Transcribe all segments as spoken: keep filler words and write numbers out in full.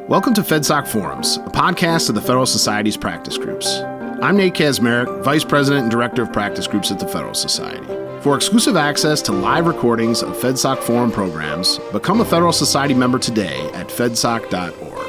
Welcome to FedSoc Forums, a podcast of the Federal Society's practice groups. I'm Nate Kazmarek, Vice President and Director of Practice Groups at the Federal Society. For exclusive access to live recordings of FedSoc Forum programs, become a Federal Society member today at fedsoc dot org.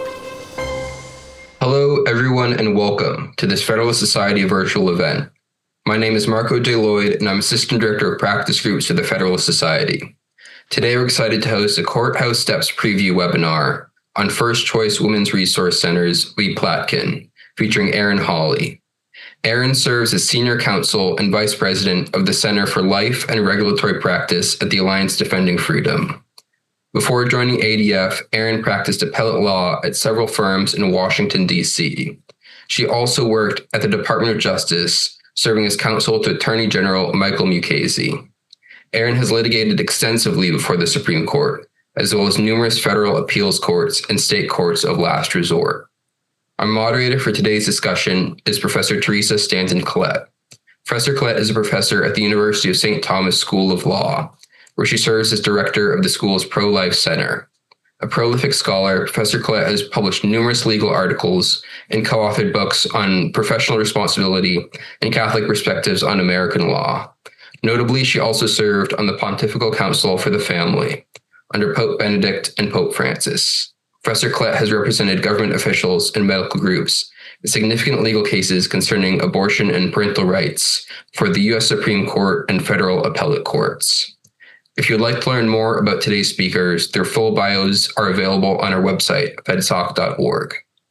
Hello, everyone, and welcome to this Federal Society virtual event. My name is Marco J. Lloyd, and I'm Assistant Director of Practice Groups for the Federal Society. Today, we're excited to host a Courthouse Steps preview webinar on First Choice Women's Resource Center's Lee Platkin, featuring Erin Hawley. Erin serves as Senior Counsel and Vice President of the Center for Life and Regulatory Practice at the Alliance Defending Freedom. Before joining A D F, Erin practiced appellate law at several firms in Washington, D C. She also worked at the Department of Justice, serving as counsel to Attorney General Michael Mukasey. Erin has litigated extensively before the Supreme Court, as well as numerous federal appeals courts and state courts of last resort. Our moderator for today's discussion is Professor Teresa Stanton-Collette. Professor Collette is a professor at the University of Saint Thomas School of Law, where she serves as director of the school's Pro-Life Center. A prolific scholar, Professor Collette has published numerous legal articles and co-authored books on professional responsibility and Catholic perspectives on American law. Notably, she also served on the Pontifical Council for the Family under Pope Benedict and Pope Francis. Professor Collette has represented government officials and medical groups in significant legal cases concerning abortion and parental rights for the U S Supreme Court and federal appellate courts. If you'd like to learn more about today's speakers, their full bios are available on our website, fedsoc dot org.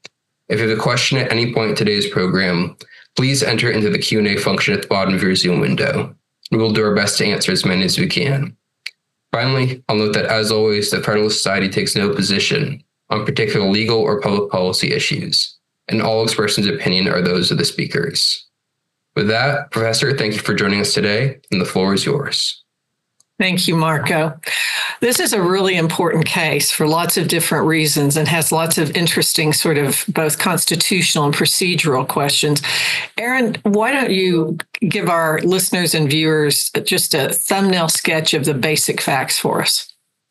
If you have a question at any point in today's program, please enter into the Q and A function at the bottom of your Zoom window. We will do our best to answer as many as we can. Finally, I'll note that, as always, the Federal Society takes no position on particular legal or public policy issues, and all expressions of opinion are those of the speakers. With that, Professor, thank you for joining us today, and the floor is yours. Thank you, Marco. This is a really important case for lots of different reasons and has lots of interesting sort of both constitutional and procedural questions. Erin, why don't you give our listeners and viewers just a thumbnail sketch of the basic facts for us?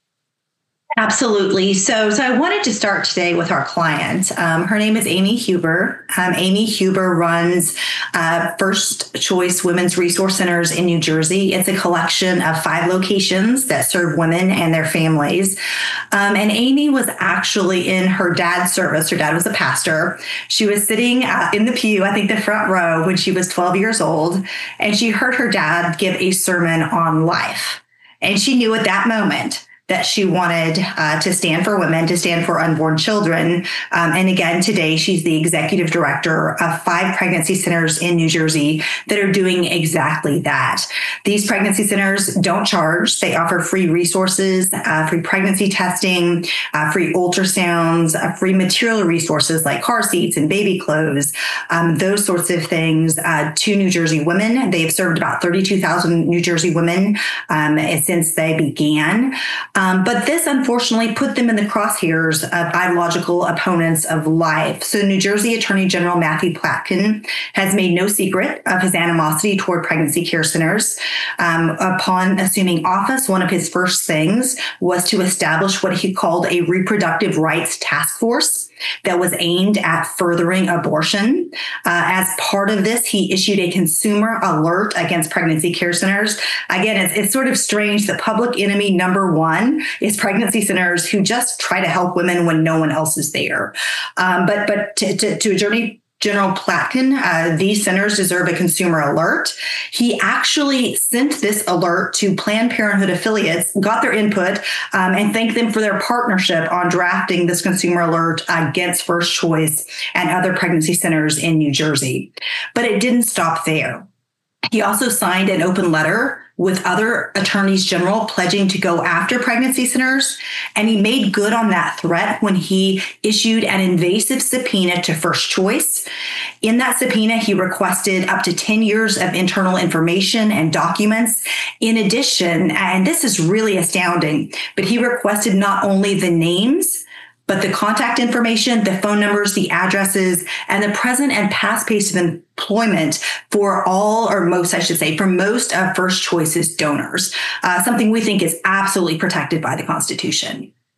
Absolutely. So, so I wanted to start today with our client. Um, her name is Amy Huber. Um, Amy Huber runs uh, First Choice Women's Resource Centers in New Jersey. It's a collection of five locations that serve women and their families. Um, and Amy was actually in her dad's service. Her dad was a pastor. She was sitting uh, in the pew, I think the front row, when she was twelve years old, and she heard her dad give a sermon on life. And she knew at that moment that she wanted uh, to stand for women, to stand for unborn children. Um, and again, today, she's the executive director of five pregnancy centers in New Jersey that are doing exactly that. These pregnancy centers don't charge. They offer free resources, uh, free pregnancy testing, uh, free ultrasounds, uh, free material resources like car seats and baby clothes, um, those sorts of things uh, to New Jersey women. They've served about thirty-two thousand New Jersey women um, since they began. Um, but this, unfortunately, put them in the crosshairs of ideological opponents of life. So New Jersey Attorney General Matthew Platkin has made no secret of his animosity toward pregnancy care centers. Um, upon assuming office, one of his first things was to establish what he called a reproductive rights task force that was aimed at furthering abortion. Uh, as part of this, he issued a consumer alert against pregnancy care centers. Again, it's, it's sort of strange that public enemy number one is pregnancy centers who just try to help women when no one else is there. Um, but but to, to, to Attorney General Platkin, uh, these centers deserve a consumer alert. He actually sent this alert to Planned Parenthood affiliates, got their input, um, and thanked them for their partnership on drafting this consumer alert against First Choice and other pregnancy centers in New Jersey. But it didn't stop there. He also signed an open letter with other attorneys general pledging to go after pregnancy centers. And he made good on that threat when he issued an invasive subpoena to First Choice. In that subpoena, he requested up to ten years of internal information and documents. In addition, and this is really astounding, but he requested not only the names, but the contact information, the phone numbers, the addresses, and the present and past place of employment for all, or most, I should say, for most of First Choice's donors, uh, something we think is absolutely protected by the Constitution.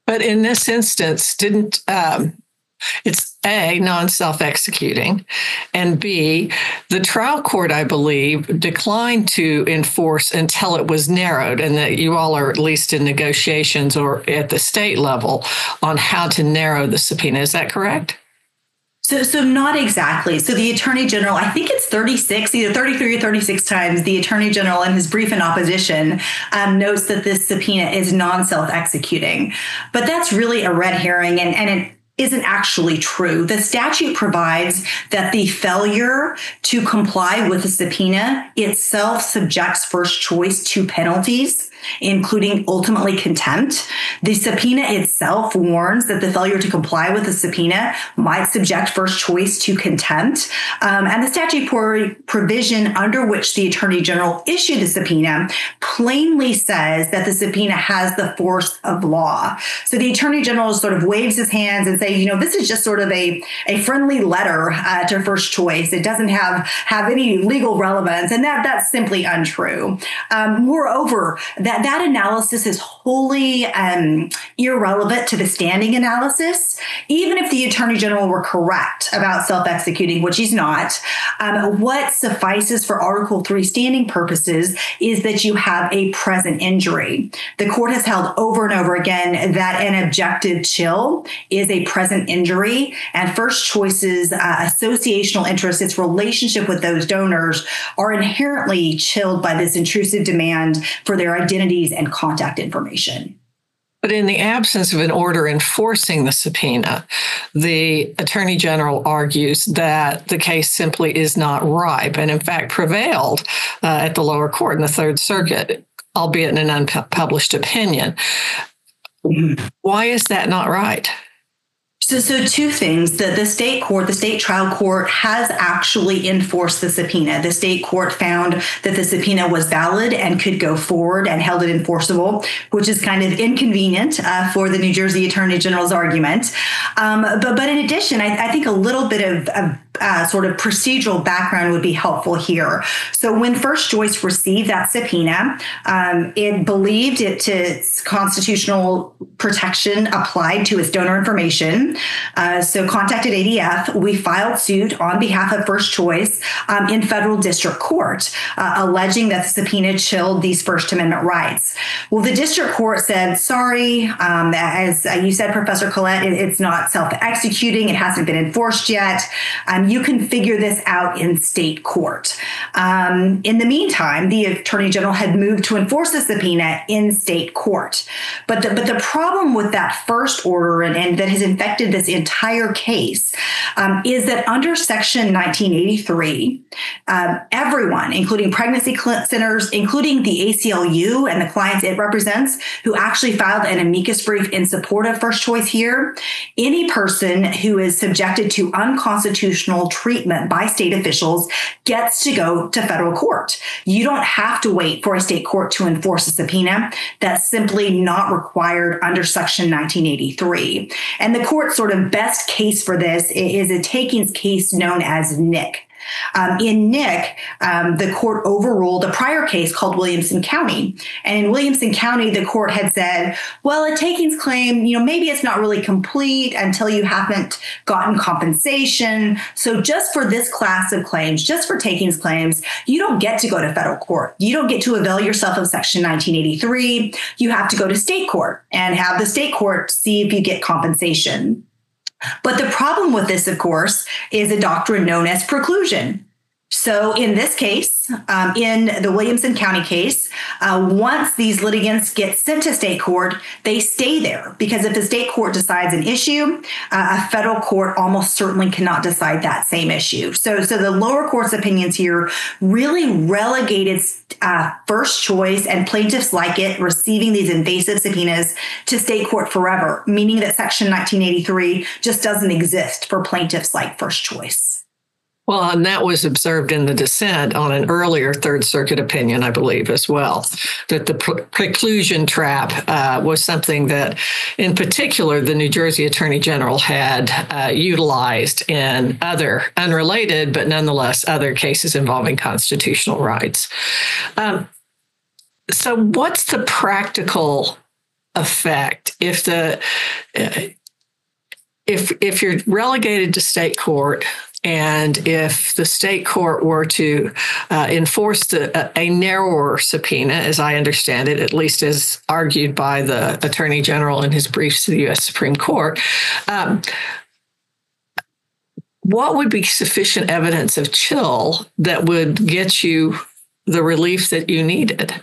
But in this instance, didn't um, it's A, non-self-executing, and B, the trial court, I believe, declined to enforce until it was narrowed, and that you all are at least in negotiations or at the state level on how to narrow the subpoena. Is that correct? So, so not exactly. So the Attorney General, I think it's thirty-six, either thirty-three or thirty-six times, the Attorney General in his brief in opposition um, notes that this subpoena is non-self-executing. But that's really a red herring, and, and it isn't actually true. The statute provides that the failure to comply with the subpoena itself subjects First Choice to penalties, including ultimately contempt. The subpoena itself warns that the failure to comply with the subpoena might subject First Choice to contempt. Um, and the statutory provision under which the Attorney General issued the subpoena plainly says that the subpoena has the force of law. So the Attorney General sort of waves his hands and say, you know, this is just sort of a, a friendly letter uh, to First Choice. It doesn't have, have any legal relevance. And that that's simply untrue. Um, moreover, that That, that analysis is wholly um, irrelevant to the standing analysis. Even if the Attorney General were correct about self-executing, which he's not, um, what suffices for Article three standing purposes is that you have a present injury. The court has held over and over again that an objective chill is a present injury, and First Choice's uh, associational interest, its relationship with those donors, are inherently chilled by this intrusive demand for their identity and contact information. But in the absence of an order enforcing the subpoena, the Attorney General argues that the case simply is not ripe and, in fact, prevailed uh, at the lower court in the Third Circuit, albeit in an unpublished opinion. Why is that not right? So, so two things. The, the state court, the state trial court has actually enforced the subpoena. The state court found that the subpoena was valid and could go forward and held it enforceable, which is kind of inconvenient uh, for the New Jersey Attorney General's argument. Um, but, but in addition, I, I think a little bit of, of uh, sort of procedural background would be helpful here. So when First Choice received that subpoena, um, it believed it to its constitutional protection applied to its donor information. Uh, so contacted A D F. We filed suit on behalf of First Choice um, in federal district court, uh, alleging that the subpoena chilled these First Amendment rights. Well, the district court said, sorry, um, as you said, Professor Collette, it, it's not self-executing. It hasn't been enforced yet. Um, you can figure this out in state court. Um, in the meantime, the Attorney General had moved to enforce the subpoena in state court. But the, but the problem with that first order and, and that has infected this entire case um, is that under Section nineteen eighty-three, um, everyone, including pregnancy centers, including the A C L U and the clients it represents, who actually filed an amicus brief in support of First Choice here, any person who is subjected to unconstitutional treatment by state officials gets to go to federal court. You don't have to wait for a state court to enforce a subpoena. That's simply not required under Section nineteen eighty-three. And the court's sort of best case for this is a takings case known as Nick. Um, in Nick, um, the court overruled a prior case called Williamson County. And in Williamson County, the court had said, well, a takings claim, you know, maybe it's not really complete until you haven't gotten compensation. So just for this class of claims, just for takings claims, you don't get to go to federal court. You don't get to avail yourself of Section nineteen eighty-three. You have to go to state court and have the state court see if you get compensation. But the problem with this, of course, is a doctrine known as preclusion. So in this case, um, in the Williamson County case, uh, once these litigants get sent to state court, they stay there because if the state court decides an issue, uh, a federal court almost certainly cannot decide that same issue. So, so the lower court's opinions here really relegated uh, First Choice and plaintiffs like it receiving these invasive subpoenas to state court forever, meaning that Section nineteen eighty-three just doesn't exist for plaintiffs like First Choice. Well, and that was observed in the dissent on an earlier Third Circuit opinion, I believe, as well, that the pre- preclusion trap uh, was something that, in particular, the New Jersey Attorney General had uh, utilized in other unrelated, but nonetheless other cases involving constitutional rights. Um, so what's the practical effect if the uh, if if you're relegated to state court, and if the state court were to uh, enforce the, a, a narrower subpoena, as I understand it, at least as argued by the Attorney General in his briefs to the U S Supreme Court, um, what would be sufficient evidence of chill that would get you the relief that you needed?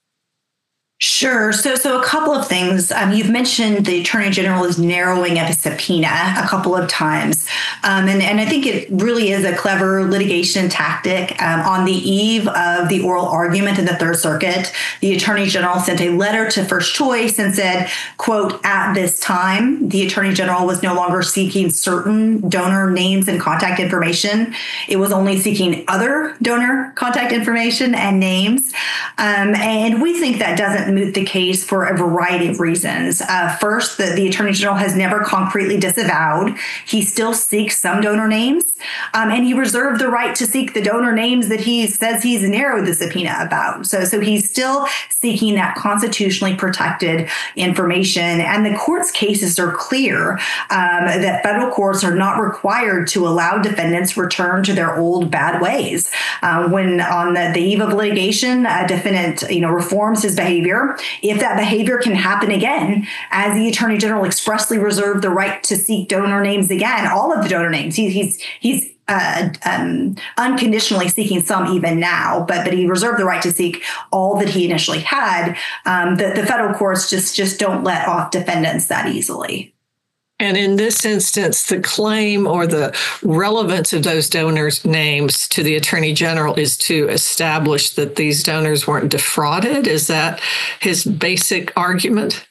Sure. So, so a couple of things. Um, you've mentioned the Attorney General is narrowing of a subpoena a couple of times. Um, and, and I think it really is a clever litigation tactic. Um, on the eve of the oral argument in the Third Circuit, the Attorney General sent a letter to First Choice and said, quote, at this time, the Attorney General was no longer seeking certain donor names and contact information. It was only seeking other donor contact information and names. Um, and we think that doesn't moot the case for a variety of reasons. Uh, first, the, the Attorney General has never concretely disavowed. He still seeks some donor names, um, and he reserved the right to seek the donor names that he says he's narrowed the subpoena about. So, so he's still seeking that constitutionally protected information. And the court's cases are clear um, that federal courts are not required to allow defendants return to their old bad ways. Uh, when on the, the eve of litigation, a defendant, you know, reforms his behavior. If that behavior can happen again, as the Attorney General expressly reserved the right to seek donor names again, all of the donor names, he, he's he's uh, um, unconditionally seeking some even now, but but he reserved the right to seek all that he initially had. Um, the, the federal courts just just don't let off defendants that easily. And in this instance, the claim or the relevance of those donors' names to the Attorney General is to establish that these donors weren't defrauded. Is that his basic argument?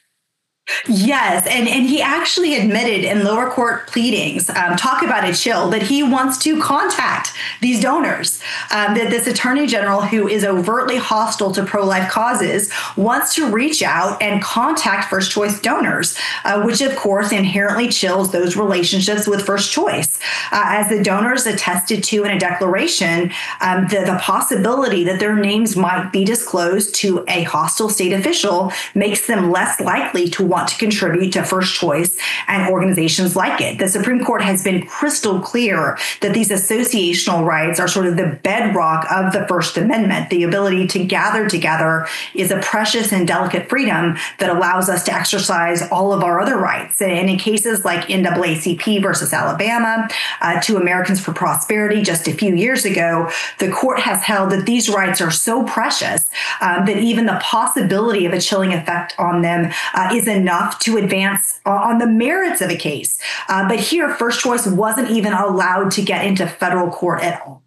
Yes, and, and he actually admitted in lower court pleadings, um, talk about a chill, that he wants to contact these donors. Um, that this Attorney General, who is overtly hostile to pro-life causes, wants to reach out and contact First Choice donors, uh, which of course inherently chills those relationships with First Choice. Uh, as the donors attested to in a declaration, um, the, the possibility that their names might be disclosed to a hostile state official makes them less likely to want to contribute to First Choice and organizations like it. The Supreme Court has been crystal clear that these associational rights are sort of the bedrock of the First Amendment. The ability to gather together is a precious and delicate freedom that allows us to exercise all of our other rights. And in cases like N double A C P versus Alabama, uh, to Americans for Prosperity just a few years ago, the court has held that these rights are so precious um, that even the possibility of a chilling effect on them uh, is enough to advance on the merits of a case. Uh, but here, First Choice wasn't even allowed to get into federal court at all.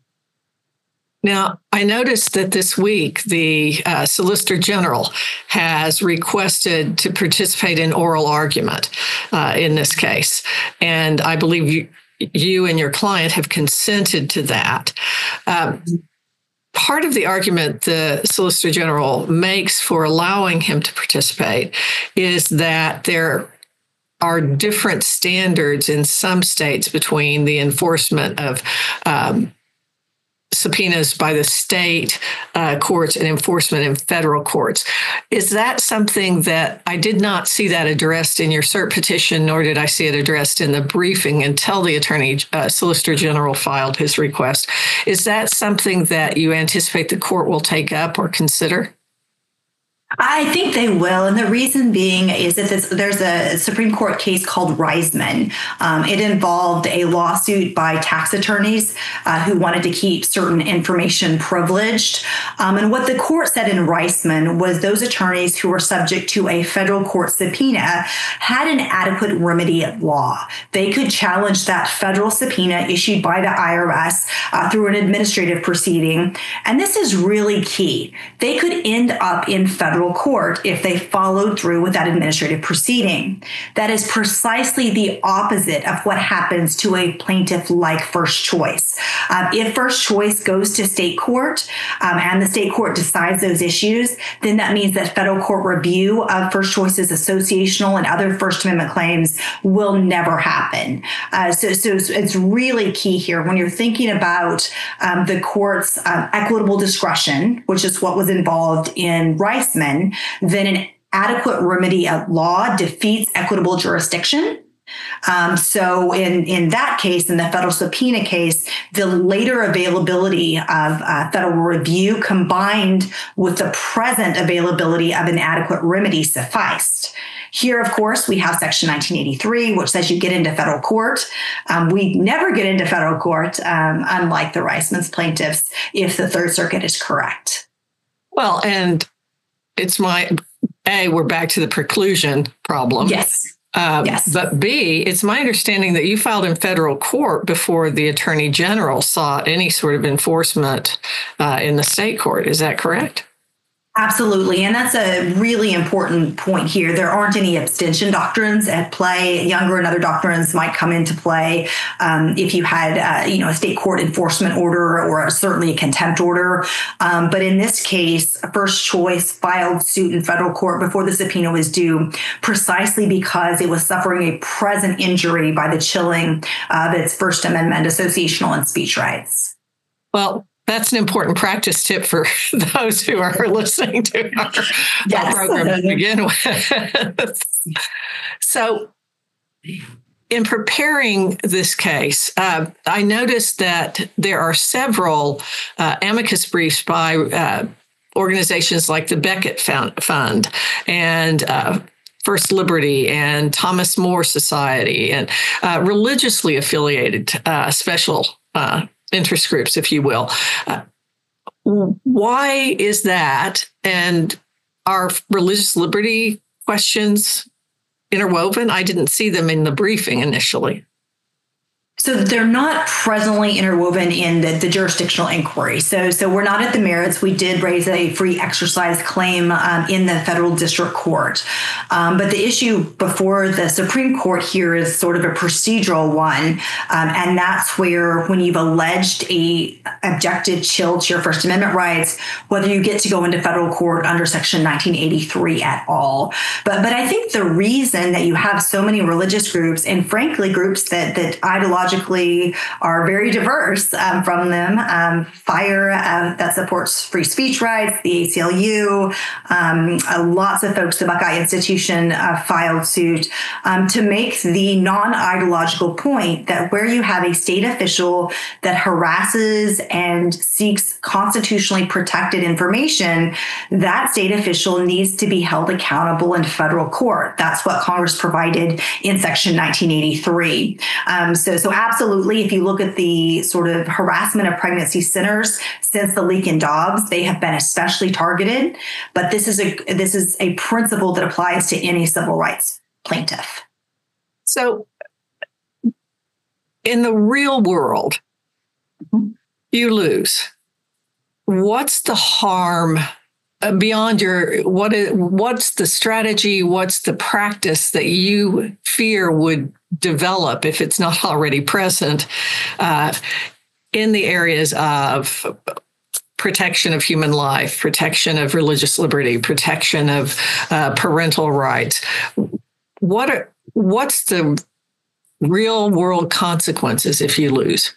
Now, I noticed that this week the uh, Solicitor General has requested to participate in oral argument uh, in this case. And I believe you, you and your client have consented to that. Um, Part of the argument the Solicitor General makes for allowing him to participate is that there are different standards in some states between the enforcement of um, subpoenas by the state uh, courts and enforcement in federal courts. Is that something that I did not see that addressed in your cert petition, nor did I see it addressed in the briefing until the Attorney uh, Solicitor General filed his request? Is that something that you anticipate the court will take up or consider? I think they will. And the reason being is that this, there's a Supreme Court case called Reisman. Um, it involved a lawsuit by tax attorneys uh, who wanted to keep certain information privileged. Um, and what the court said in Reisman was those attorneys who were subject to a federal court subpoena had an adequate remedy at law. They could challenge that federal subpoena issued by the I R S uh, through an administrative proceeding. And this is really key. They could end up in federal court if they followed through with that administrative proceeding. That is precisely the opposite of what happens to a plaintiff like First Choice. Um, if First Choice goes to state court um, and the state court decides those issues, then that means that federal court review of First Choice's associational and other First Amendment claims will never happen. Uh, so, so it's really key here when you're thinking about um, the court's um, equitable discretion, which is what was involved in Reisman. Then an adequate remedy at law defeats equitable jurisdiction. Um, so in, in that case, in the federal subpoena case, the later availability of uh, federal review combined with the present availability of an adequate remedy sufficed. Here, of course, we have Section nineteen eighty-three, which says you get into federal court. Um, we never get into federal court, um, unlike the Reisman's plaintiffs, if the Third Circuit is correct. Well, and it's my, A, we're back to the preclusion problem. Yes. Uh, yes. But B, it's my understanding that you filed in federal court before the Attorney General sought any sort of enforcement uh, in the state court. Is that correct? Absolutely. And that's a really important point here. There aren't any abstention doctrines at play. Younger and other doctrines might come into play um, if you had, uh, you know, a state court enforcement order or a, certainly a contempt order. Um, but in this case, First Choice filed suit in federal court before the subpoena was due, precisely because it was suffering a present injury by the chilling of its First Amendment associational and speech rights. Well, that's an important practice tip for those who are listening to our, yes. our program to begin with. So, in preparing this case, uh, I noticed that there are several uh, amicus briefs by uh, organizations like the Beckett Fund and uh, First Liberty and Thomas More Society and uh, religiously affiliated uh, special uh interest groups, if you will. Uh, why is that? And are religious liberty questions interwoven? I didn't see them in the briefing initially. So they're not presently interwoven in the, the jurisdictional inquiry. So, so we're not at the merits. We did raise a free exercise claim um, in the federal district court. Um, but the issue before the Supreme Court here is sort of a procedural one. Um, and that's where when you've alleged a objective chill to your First Amendment rights, whether you get to go into federal court under Section nineteen eighty-three at all. But, but I think the reason that you have so many religious groups, and frankly, groups that, that ideologically are very diverse um, from them. Um, FIRE, uh, that supports free speech rights, the A C L U, um, uh, lots of folks, the Buckeye Institution uh, filed suit um, to make the non-ideological point that where you have a state official that harasses and seeks constitutionally protected information, that state official needs to be held accountable in federal court. That's what Congress provided in Section nineteen eighty-three. Um, so, so absolutely, if you look at the sort of harassment of pregnancy centers since the leak in Dobbs, they have been especially targeted. But this is a this is a principle that applies to any civil rights plaintiff. So, in the real world, you lose. What's the harm beyond your, what is, what's the strategy, what's the practice that you fear would develop if it's not already present uh, in the areas of protection of human life, protection of religious liberty, protection of uh, parental rights? What are, what's the real world consequences if you lose?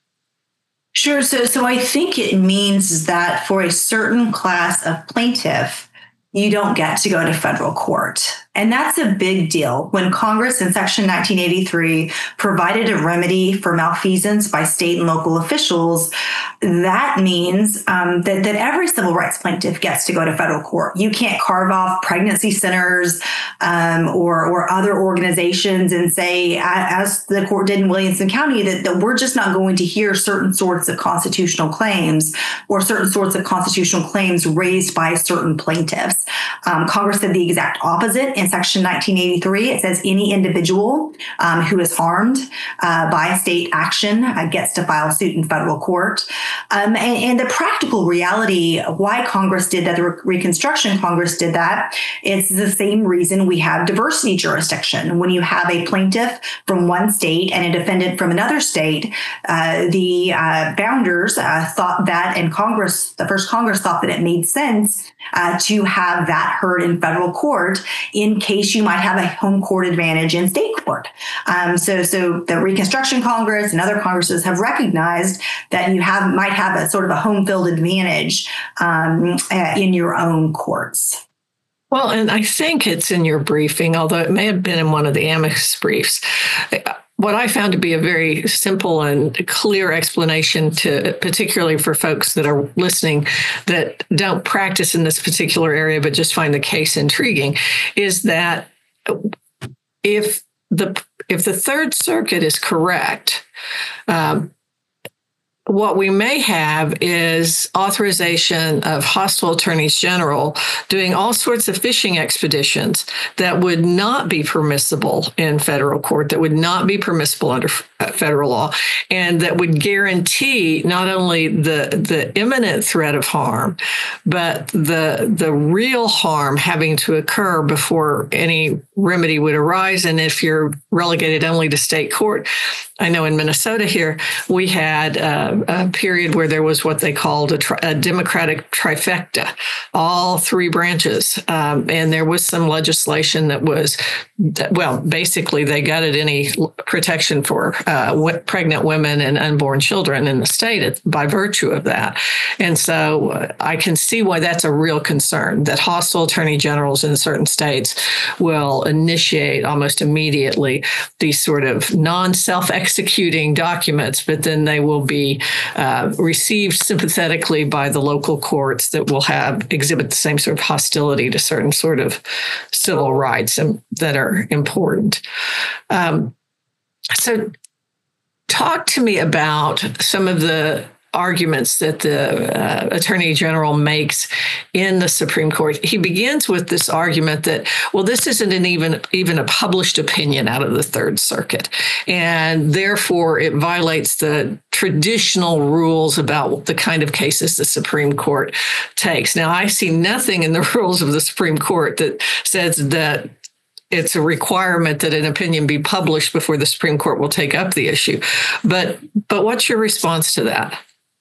Sure. So, so I think it means that for a certain class of plaintiff, you don't get to go to federal court. And that's a big deal. When Congress in Section nineteen eighty-three provided a remedy for malfeasance by state and local officials, that means um, that, that every civil rights plaintiff gets to go to federal court. You can't carve off pregnancy centers um, or, or other organizations and say, as the court did in Williamson County, that, that we're just not going to hear certain sorts of constitutional claims or certain sorts of constitutional claims raised by certain plaintiffs. Um, Congress did the exact opposite in Section nineteen eighty-three. It says any individual um, who is harmed uh, by state action uh, gets to file suit in federal court. Um, and, and the practical reality of why Congress did that, the Re- Reconstruction Congress did that, it's the same reason we have diversity jurisdiction. When you have a plaintiff from one state and a defendant from another state, uh, the uh, founders uh, thought that, and Congress, the first Congress thought that it made sense uh, to have that heard in federal court in case you might have a home court advantage in state court. Um, so, so the Reconstruction Congress and other Congresses have recognized that you have might have a sort of a home field advantage um, uh, in your own courts. Well, and I think it's in your briefing, although it may have been in one of the amicus briefs. What I found to be a very simple and clear explanation to, particularly for folks that are listening that don't practice in this particular area, but just find the case intriguing, is that if the if the Third Circuit is correct, um, what we may have is authorization of hostile attorneys general doing all sorts of fishing expeditions that would not be permissible in federal court, that would not be permissible under federal law, and that would guarantee not only the the imminent threat of harm, but the the real harm having to occur before any remedy would arise. And if you're relegated only to state court, I know in Minnesota here, we had a, a period where there was what they called a, tri- a Democratic trifecta, all three branches. Um, and there was some legislation that was, well, basically they gutted any protection for uh, w- pregnant women and unborn children in the state by virtue of that. And so uh, I can see why that's a real concern, that hostile attorney generals in certain states will initiate almost immediately these sort of non-self executing documents, but then they will be uh, received sympathetically by the local courts that will have exhibit the same sort of hostility to certain sort of civil rights and, that are important. Um, so talk to me about some of the arguments that the uh, Attorney General makes in the Supreme Court. He begins with this argument that, well, this isn't an even even a published opinion out of the Third Circuit, and therefore it violates the traditional rules about the kind of cases the Supreme Court takes. Now, I see nothing in the rules of the Supreme Court that says that it's a requirement that an opinion be published before the Supreme Court will take up the issue. But but what's your response to that?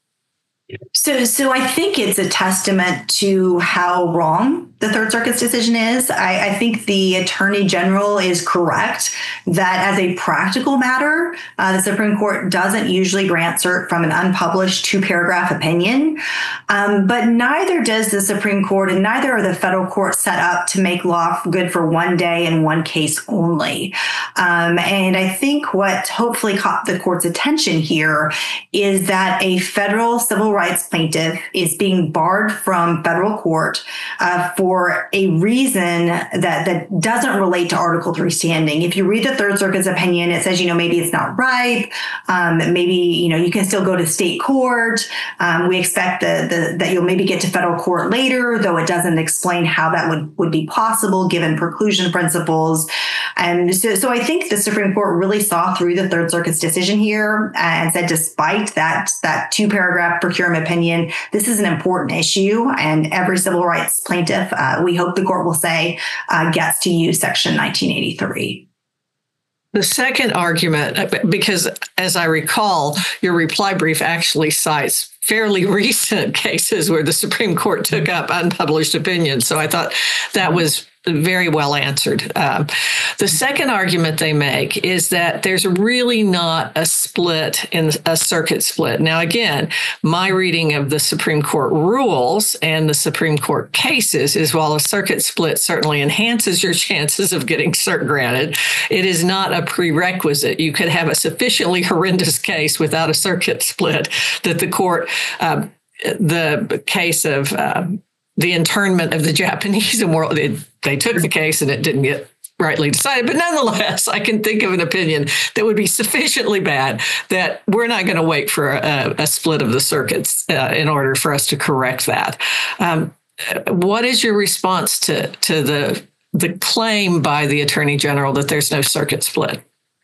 So, so I think it's a testament to how wrong the Third Circuit's decision is. I, I think the Attorney General is correct that as a practical matter, uh, the Supreme Court doesn't usually grant cert from an unpublished two-paragraph opinion. Um, but neither does the Supreme Court, and neither are the federal courts set up to make law good for one day and one case only. Um, and I think what hopefully caught the court's attention here is that a federal civil rights plaintiff is being barred from federal court uh, for a reason that, that doesn't relate to Article three standing. If you read the Third Circuit's opinion, it says, you know, maybe it's not ripe. Um, maybe, you know, you can still go to state court. Um, we expect the, the, that you'll maybe get to federal court later, though it doesn't explain how that would, would be possible given preclusion principles. And so, so I think the Supreme Court really saw through the Third Circuit's decision here and said, despite that, that two paragraph procurement opinion, this is an important issue, and every civil rights plaintiff, uh, we hope the court will say, uh, gets to use Section nineteen eighty-three. The second argument, because as I recall, your reply brief actually cites fairly recent cases where the Supreme Court took up unpublished opinions. So I thought that was very well answered. Um, the second argument they make is that there's really not a split in a circuit split. Now, again, my reading of the Supreme Court rules and the Supreme Court cases is while a circuit split certainly enhances your chances of getting cert granted, it is not a prerequisite. You could have a sufficiently horrendous case without a circuit split that the court, uh, the case of uh, the internment of the Japanese in world, it, they took the case and it didn't get rightly decided. But nonetheless, I can think of an opinion that would be sufficiently bad that we're not going to wait for a, a split of the circuits uh, in order for us to correct that. Um, what is your response to, to the, the claim by the Attorney General that there's no circuit split?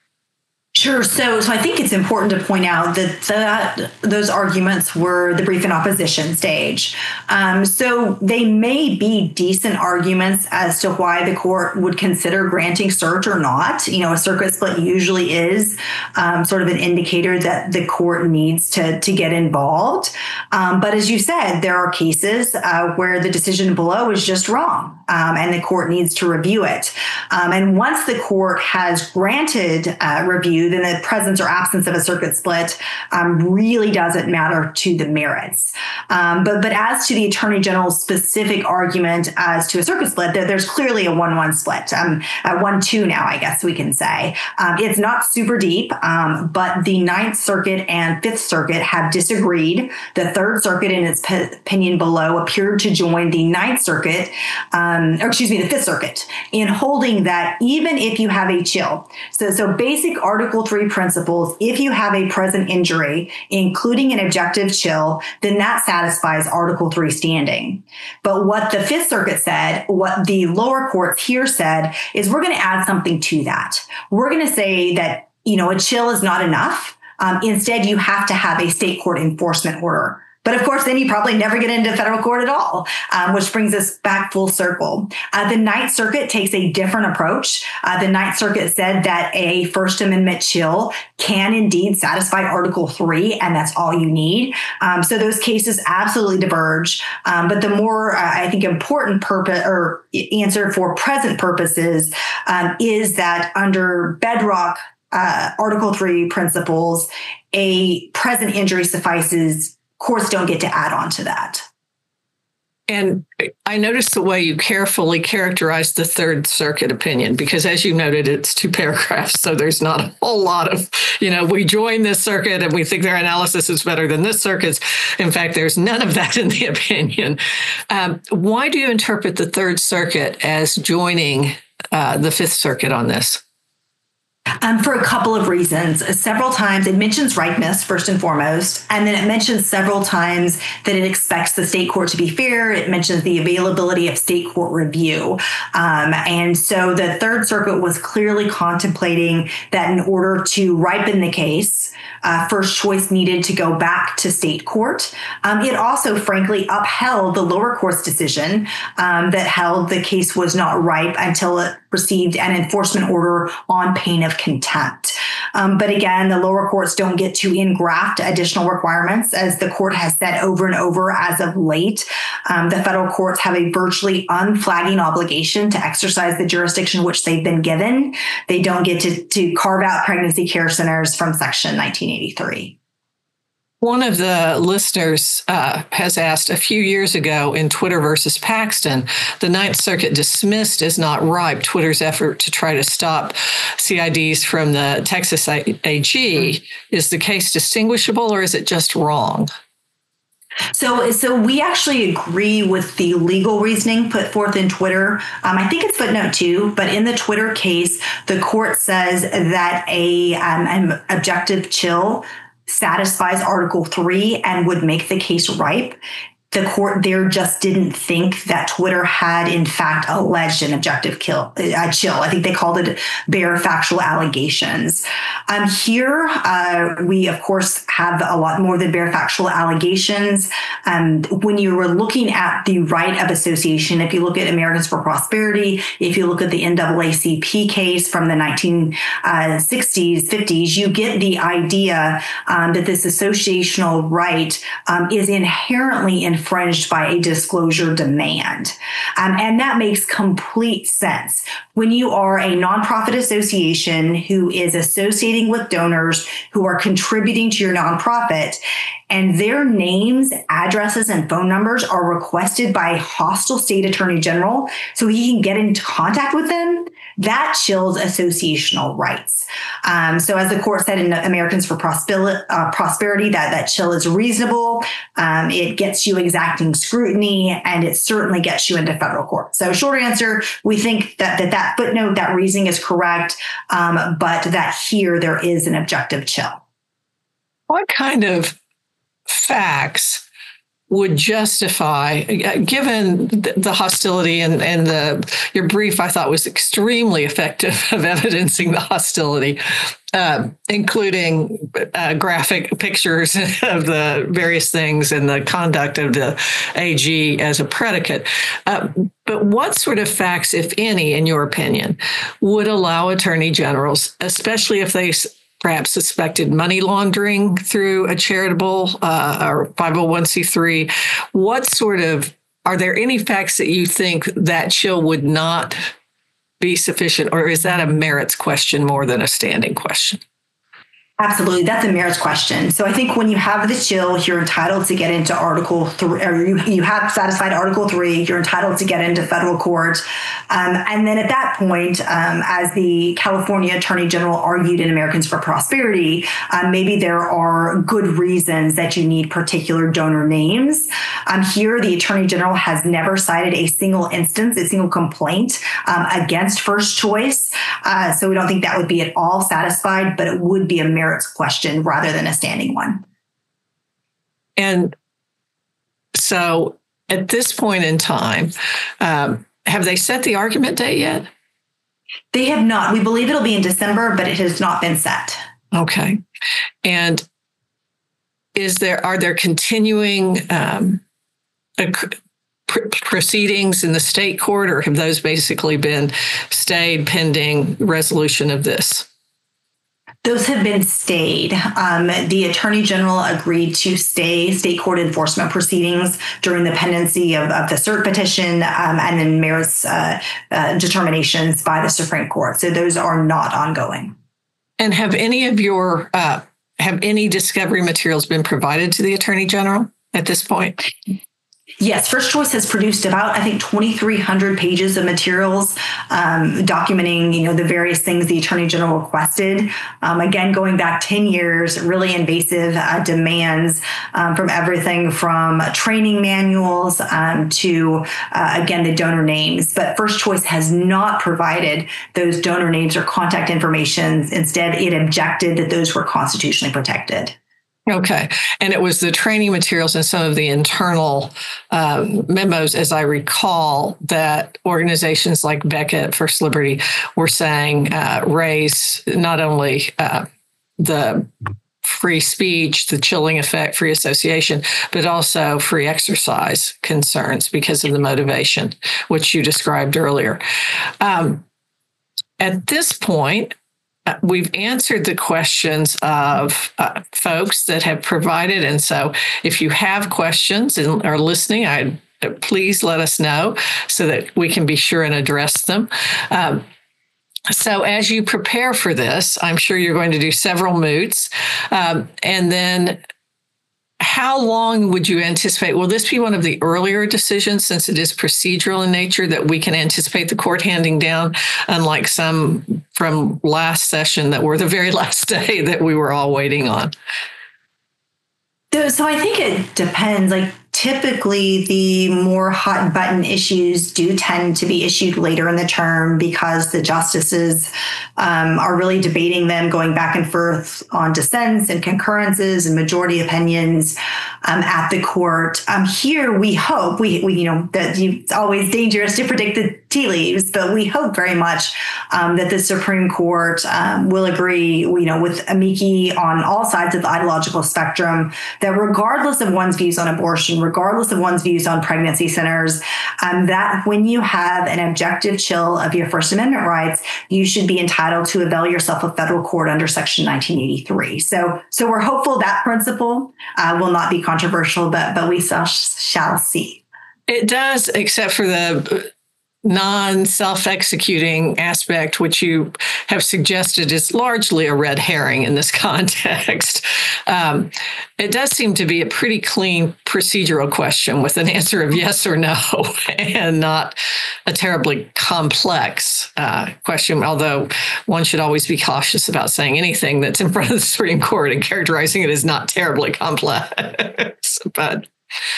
Sure. So, so I think it's important to point out that that those arguments were the brief in opposition stage. Um, so they may be decent arguments as to why the court would consider granting cert or not. You know, a circuit split usually is um, sort of an indicator that the court needs to, to get involved. Um, but as you said, there are cases uh, where the decision below is just wrong. um, and the court needs to review it. Um, and once the court has granted uh, review, then the presence or absence of a circuit split um, really doesn't matter to the merits. Um, but but as to the Attorney General's specific argument as to a circuit split, there, there's clearly a one one split, um, a one two now, I guess we can say. Um, it's not super deep, um, but the Ninth Circuit and Fifth Circuit have disagreed. The Third Circuit, in its p- opinion below, appeared to join the Ninth Circuit, um, or excuse me, the Fifth Circuit, in holding that even if you have a chill, so, so basic Article three principles, if you have a present injury, including an objective chill, then that satisfies Article three standing. But what the Fifth Circuit said, what the lower courts here said, is we're going to add something to that. We're going to say that, you know, a chill is not enough. Um, instead, you have to have a state court enforcement order. But of course, then you probably never get into federal court at all, um, which brings us back full circle. Uh, the Ninth Circuit takes a different approach. Uh, the Ninth Circuit said that a First Amendment chill can indeed satisfy Article three, and that's all you need. Um, so those cases absolutely diverge. Um, but the more, uh, I think, important purpose or answer for present purposes um, is that under bedrock uh, Article three principles, a present injury suffices. Courts don't get to add on to that. And I noticed the way you carefully characterized the Third Circuit opinion, because as you noted, it's two paragraphs. So there's not a whole lot of, you know, we join this circuit and we think their analysis is better than this circuit's. In fact, there's none of that in the opinion. Um, why do you interpret the Third Circuit as joining uh, the Fifth Circuit on this? Um, for a couple of reasons. Several times it mentions ripeness, first and foremost, and then it mentions several times that it expects the state court to be fair. It mentions the availability of state court review. Um, and so the Third Circuit was clearly contemplating that in order to ripen the case, uh, first choice needed to go back to state court. Um, it also, frankly, upheld the lower court's decision um, that held the case was not ripe until it received an enforcement order on pain of contempt. Um, but again, the lower courts don't get to engraft additional requirements, as the court has said over and over as of late. Um, the federal courts have a virtually unflagging obligation to exercise the jurisdiction which they've been given. They don't get to, to carve out pregnancy care centers from Section nineteen eighty-three. One of the listeners uh, has asked a few years ago in Twitter versus Paxton, the Ninth Circuit dismissed as not ripe Twitter's effort to try to stop C I Ds from the Texas A G. Is the case distinguishable, or is it just wrong? So, so we actually agree with the legal reasoning put forth in Twitter. Um, I think it's footnote two, but in the Twitter case, the court says that a um, an objective chill satisfies Article three and would make the case ripe. The court there just didn't think that Twitter had, in fact, alleged an objective kill, a chill. I think they called it bare factual allegations. Um, here, uh, we, of course, have a lot more than bare factual allegations. Um, when you were looking at the right of association, if you look at Americans for Prosperity, if you look at the N double A C P case from the nineteen sixties, fifties, you get the idea um, that this associational right um, is inherently in infringed by a disclosure demand. Um, and that makes complete sense. When you are a nonprofit association who is associating with donors who are contributing to your nonprofit, and their names, addresses, and phone numbers are requested by a hostile state attorney general so he can get into contact with them, that chills associational rights. Um, so as the court said in Americans for Prosperity, uh, Prosperity that, that chill is reasonable. Um, it gets you exacting scrutiny, and it certainly gets you into federal court. So short answer, we think that that, that footnote, that reasoning is correct, um, but that here there is an objective chill. What kind of facts would justify, given the hostility and, and the your brief, I thought was extremely effective of evidencing the hostility, uh, including uh, graphic pictures of the various things and the conduct of the A G as a predicate. Uh, but what sort of facts, if any, in your opinion, would allow attorney generals, especially if they perhaps suspected money laundering through a charitable uh, or five oh one c three, what sort of are there any facts that you think that chill would not be sufficient, or is that a merits question more than a standing question? Absolutely. That's a merits question. So I think when you have the chill, you're entitled to get into Article three, or you, you have satisfied Article three, you're entitled to get into federal court. Um, and then at that point, um, as the California Attorney General argued in Americans for Prosperity, um, maybe there are good reasons that you need particular donor names. Um, here, the Attorney General has never cited a single instance, a single complaint um, against First Choice. Uh, so we don't think that would be at all satisfied, but it would be a merits question rather than a standing one. And so at this point in time, um, have they set the argument date yet? They have not. We believe it'll be in December, but it has not been set. Okay. And is there, are there continuing um, pr- proceedings in the state court, or have those basically been stayed pending resolution of this? Those have been stayed. Um, the Attorney General agreed to stay state court enforcement proceedings during the pendency of, of the cert petition um, and then merits uh, uh, determinations by the Supreme Court. So those are not ongoing. And have any of your, uh, have any discovery materials been provided to the Attorney General at this point? Yes, First Choice has produced about, I think, twenty-three hundred pages of materials um, documenting, you know, the various things the Attorney General requested. Um, again, going back ten years, really invasive uh, demands um, from everything from training manuals um, to, uh, again, the donor names. But First Choice has not provided those donor names or contact information. Instead, it objected that those were constitutionally protected. Okay. And it was the training materials and some of the internal uh, memos, as I recall, that organizations like Beckett, First Liberty, were saying uh, raise not only uh, the free speech, the chilling effect, free association, but also free exercise concerns because of the motivation, which you described earlier. Um, at this point, Uh, we've answered the questions of uh, folks that have provided. And so if you have questions and are listening, I please let us know so that we can be sure and address them. Um, so as you prepare for this, I'm sure you're going to do several moots. Um, and then how long would you anticipate? Will this be one of the earlier decisions, since it is procedural in nature, that we can anticipate the court handing down, unlike some from last session that were the very last day that we were all waiting on? So, so I think it depends. Like, typically, the more hot button issues do tend to be issued later in the term because the justices um, are really debating them, going back and forth on dissents and concurrences and majority opinions um, at the court. Um, here, we hope we, we you know, that you, it's always dangerous to predict the tea leaves, but we hope very much um, that the Supreme Court um, will agree, you know, with amici on all sides of the ideological spectrum, that regardless of one's views on abortion, regardless of one's views on pregnancy centers, um, that when you have an objective chill of your First Amendment rights, you should be entitled to avail yourself of federal court under Section nineteen eighty-three. So, so we're hopeful that principle uh, will not be controversial, but but we shall, shall see. It does, except for the non-self-executing aspect, which you have suggested is largely a red herring in this context. Um, it does seem to be a pretty clean procedural question with an answer of yes or no, and not a terribly complex uh, question, although one should always be cautious about saying anything that's in front of the Supreme Court and characterizing it as not terribly complex. But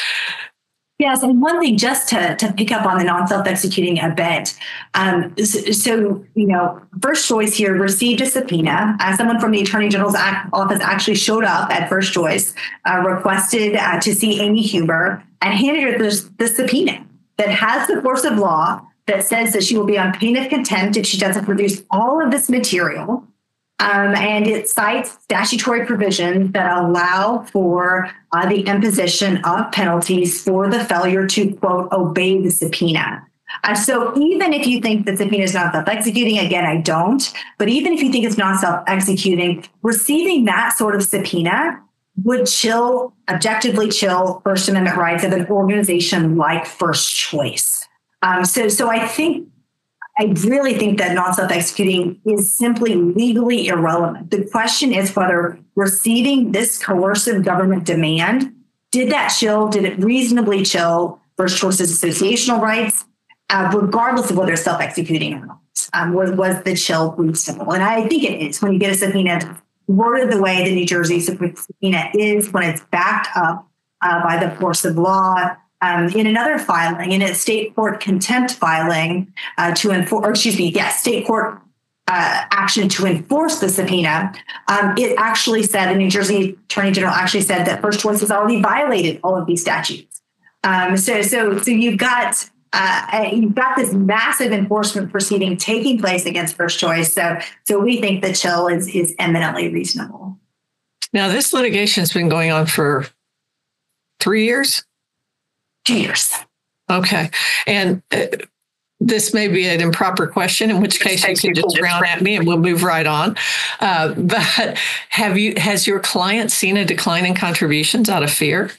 yes, and one thing just to, to pick up on the non-self-executing a bit. Um, so, so, you know, First Choice here received a subpoena. Uh, someone from the Attorney General's office actually showed up at First Choice, uh, requested uh, to see Amy Huber, and handed her the, the subpoena that has the force of law that says that she will be on pain of contempt if she doesn't produce all of this material. Um, and it cites statutory provisions that allow for uh, the imposition of penalties for the failure to, quote, obey the subpoena. Uh, so even if you think the subpoena is not self-executing, again, I don't, but even if you think it's not self-executing, receiving that sort of subpoena would chill, objectively chill First Amendment rights of an organization like First Choice. Um, so, so I think, I really think that non-self-executing is simply legally irrelevant. The question is whether receiving this coercive government demand, did that chill, did it reasonably chill First Choice's associational rights, uh, regardless of whether it's self-executing or not? Um, was, was the chill reasonable? And I think it is when you get a subpoena. Worded the way the New Jersey subpoena is when it's backed up uh, by the force of law. Um, in another filing, in a state court contempt filing uh, to enforce, or excuse me, yes, state court uh, action to enforce the subpoena, um, it actually said, the New Jersey Attorney General actually said that First Choice has already violated all of these statutes. Um, so, so, so you've got uh, you've got this massive enforcement proceeding taking place against First Choice. So, so we think the chill is is eminently reasonable. Now, this litigation has been going on for three years. Two years. Okay. And uh, this may be an improper question, in which case you can just frown at me and we'll move right on. Uh, but have you, has your client seen a decline in contributions out of fear?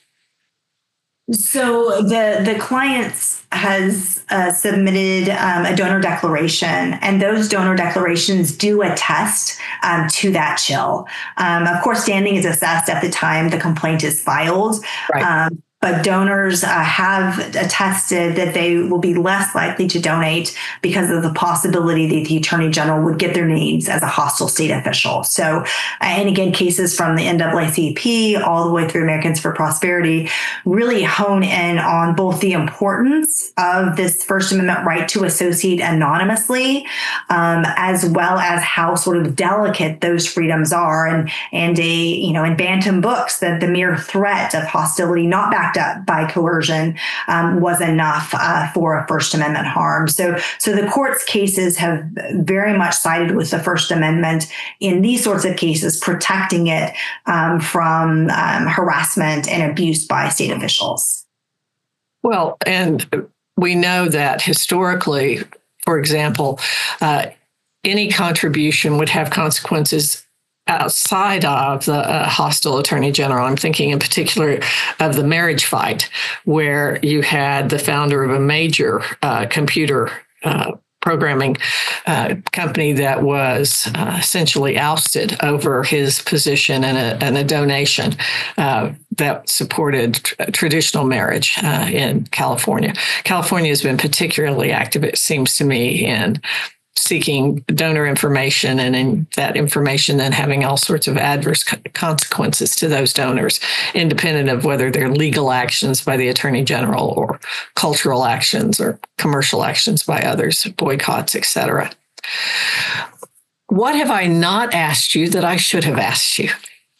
So the, the client has uh, submitted um, a donor declaration, and those donor declarations do attest um, to that chill. Um, of course, standing is assessed at the time the complaint is filed. Right. Um, But donors uh, have attested that they will be less likely to donate because of the possibility that the Attorney General would get their names as a hostile state official. So, and again, cases from the N double A C P all the way through Americans for Prosperity really hone in on both the importance of this First Amendment right to associate anonymously, um, as well as how sort of delicate those freedoms are. And, and a, you know, in Bantam Books, that the mere threat of hostility not back up by coercion um, was enough uh, for a First Amendment harm. So, so the court's cases have very much sided with the First Amendment in these sorts of cases, protecting it um, from um, harassment and abuse by state officials. Well, and we know that historically, for example, uh, any contribution would have consequences outside of the uh, hostile Attorney General. I'm thinking in particular of the marriage fight, where you had the founder of a major uh, computer uh, programming uh, company that was uh, essentially ousted over his position and a, and a donation uh, that supported tr- traditional marriage uh, in California. California has been particularly active, it seems to me, in seeking donor information, and in that information then having all sorts of adverse co- consequences to those donors, independent of whether they're legal actions by the Attorney General or cultural actions or commercial actions by others, boycotts, et cetera. What have I not asked you that I should have asked you?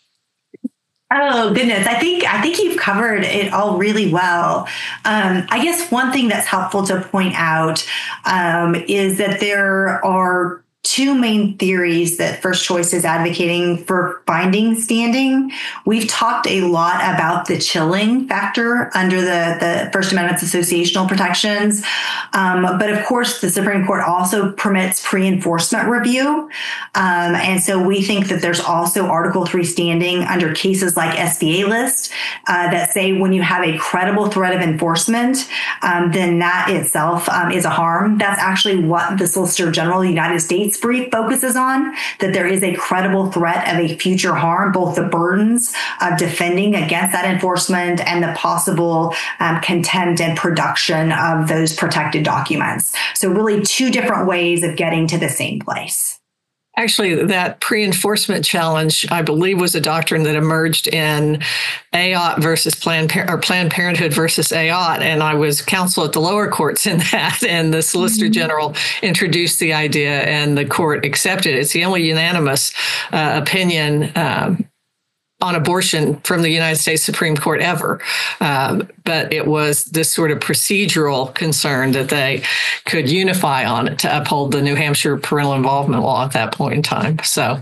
Oh, goodness. I think I think you've covered it all really well. Um, I guess one thing that's helpful to point out um, is that there are two main theories that First Choice is advocating for finding standing. We've talked a lot about the chilling factor under the, the First Amendment's associational protections. Um, but of course, the Supreme Court also permits pre-enforcement review. Um, and so we think that there's also Article three standing under cases like S B A list uh, that say when you have a credible threat of enforcement, um, then that itself um, is a harm. That's actually what the Solicitor General of the United States brief focuses on, that there is a credible threat of a future harm, both the burdens of defending against that enforcement and the possible um, contempt and production of those protected documents. So really two different ways of getting to the same place. Actually, that pre-enforcement challenge, I believe, was a doctrine that emerged in A O T versus Planned Par- or Planned Parenthood versus A O T, and I was counsel at the lower courts in that, and the Solicitor mm-hmm. General introduced the idea, and the court accepted it. It's the only unanimous uh, opinion um, on abortion from the United States Supreme Court ever. Um, but it was this sort of procedural concern that they could unify on it to uphold the New Hampshire parental involvement law at that point in time. So,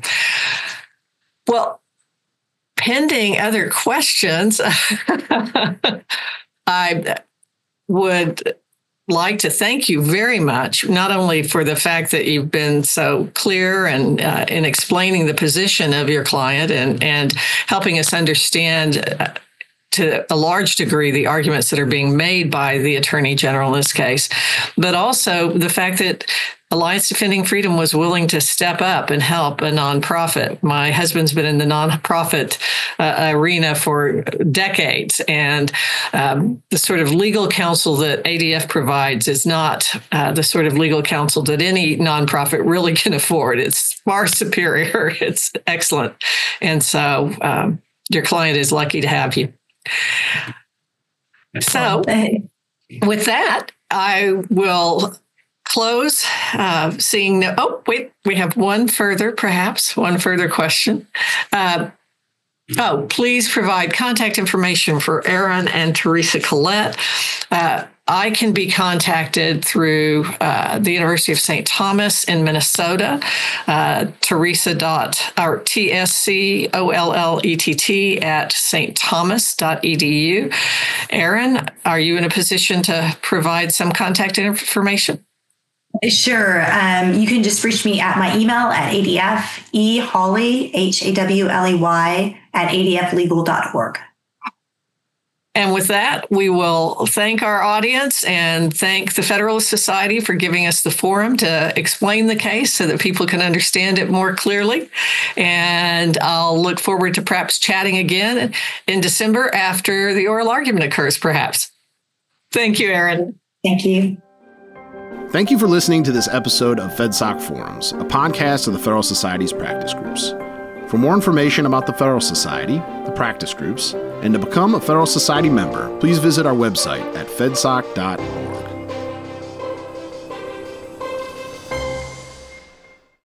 well, pending other questions, I would like to thank you very much, not only for the fact that you've been so clear and uh, in explaining the position of your client and, and helping us understand uh, to a large degree the arguments that are being made by the Attorney General in this case, but also the fact that Alliance Defending Freedom was willing to step up and help a nonprofit. My husband's been in the nonprofit uh, arena for decades, and um, the sort of legal counsel that A D F provides is not uh, the sort of legal counsel that any nonprofit really can afford. It's far superior. It's excellent. And so um, your client is lucky to have you. So with that, I will close, uh, seeing no, oh, wait, we have one further, perhaps, one further question. Uh, oh, please provide contact information for Aaron and Teresa Collette. Uh, I can be contacted through uh, the University of Saint Thomas in Minnesota, uh, Teresa dot or T S C O L L E T T at saint thomas dot e d u. Aaron, are you in a position to provide some contact information? Sure. Um, you can just reach me at my email at A D F E Hawley, H A W L E Y, at A D F legal dot org. And with that, we will thank our audience and thank the Federalist Society for giving us the forum to explain the case so that people can understand it more clearly. And I'll look forward to perhaps chatting again in December after the oral argument occurs, perhaps. Thank you, Aaron. Thank you. Thank you for listening to this episode of FedSoc Forums, a podcast of the Federalist Society's practice groups. For more information about the Federalist Society, the practice groups, and to become a Federalist Society member, please visit our website at fedsoc dot org.